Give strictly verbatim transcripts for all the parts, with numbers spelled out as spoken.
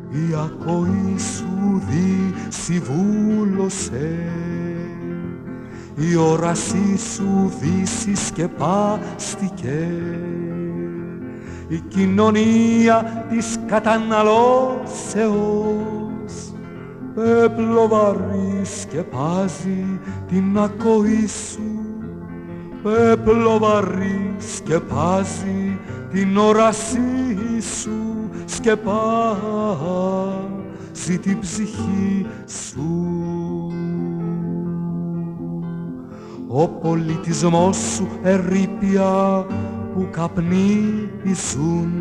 η ακοή σου δυσιβούλωσε, η όρασή σου δυσισκεπάστηκε, η κοινωνία της καταναλώσεως πέπλο βαρύ σκεπάζει την ακοή σου, πέπλο βαρύ σκεπάζει την όρασή σου, σκεπάζει την ψυχή σου. Ο πολιτισμός σου ερείπια που καπνίζουν,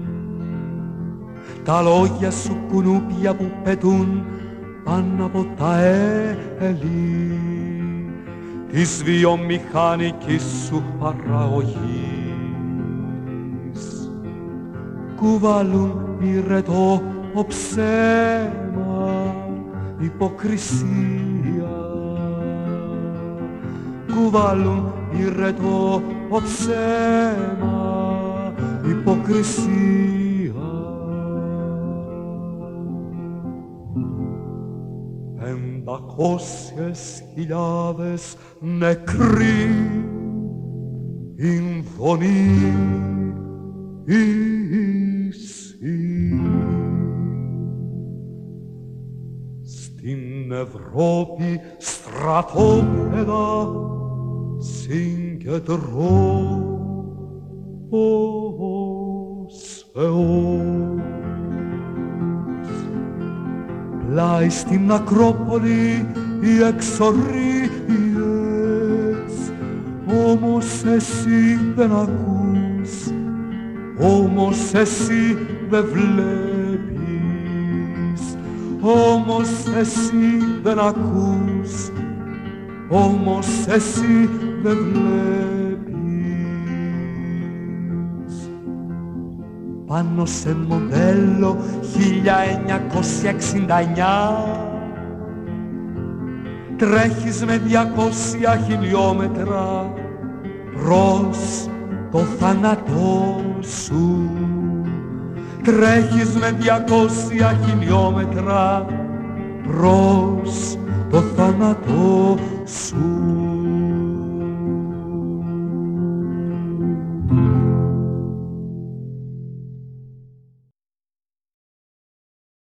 τα λόγια σου κουνούπια που πετούν πάνω από τα έλη της βιομηχανικής σου παραγωγής, κουβαλούν πυρετό ψέμα, υποκρισία, κουβαλούν πυρετό ψέμα, υποκρισία. Πεντακόσιες χιλιάδες νεκροί, ειν φωνή ίση. Στην Ευρώπη στρατόπεδα συγκεντρώς Θεός. Πλάι στην Ακρόπολη οι εξορίες, όμως εσύ δεν ακούς, όμως εσύ δεν βλέπεις, όμως εσύ δεν ακούς, όμως εσύ δεν βλέπεις. Πάνω σε μοντέλο χίλια εννιακόσια εξήντα εννιά τρέχεις με διακόσια χιλιόμετρα προς το θάνατό σου. Τρέχεις με διακόσια χιλιόμετρα προς το θάνατό σου.